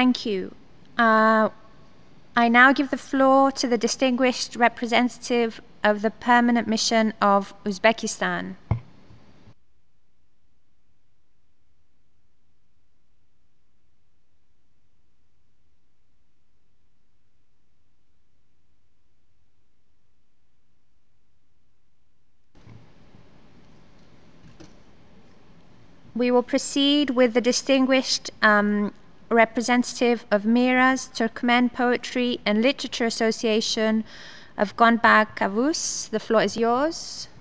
Thank you. I now give the floor to the distinguished representative of the Permanent Mission of Uzbekistan. We will proceed with the distinguished representative of Miras Turkmen Poetry and Literature Association of Gonbag Kavus. The floor is yours.